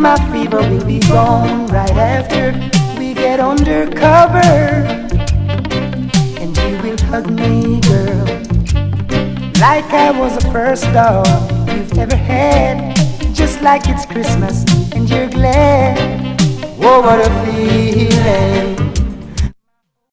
My fever will be gone right after we get undercover. And you will hug me, girl, like I was the first dog you've ever had. Just like it's Christmas and you're glad. Oh, what a feeling.